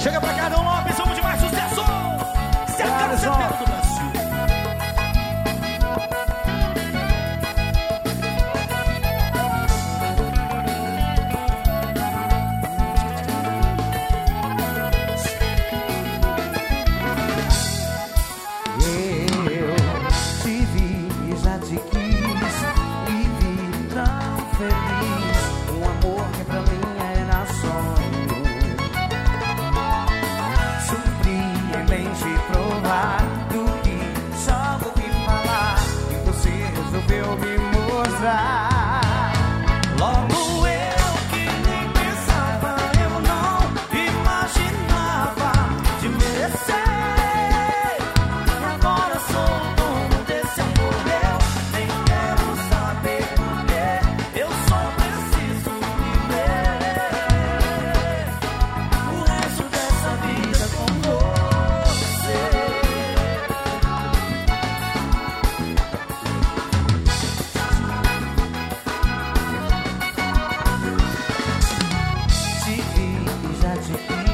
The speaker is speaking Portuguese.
Chega pra cá, Adão Lopes, vamos de mais sucesso. Cercado certeiro do Brasil. Eu te vi e já te quis, e vi tão feliz. Um amor que pra mim era sonho. Surpreendente provar do que só ouvi falar, e você resolveu me mostrar. Logo eu que nem pensava, eu não imaginava te merecer. Já te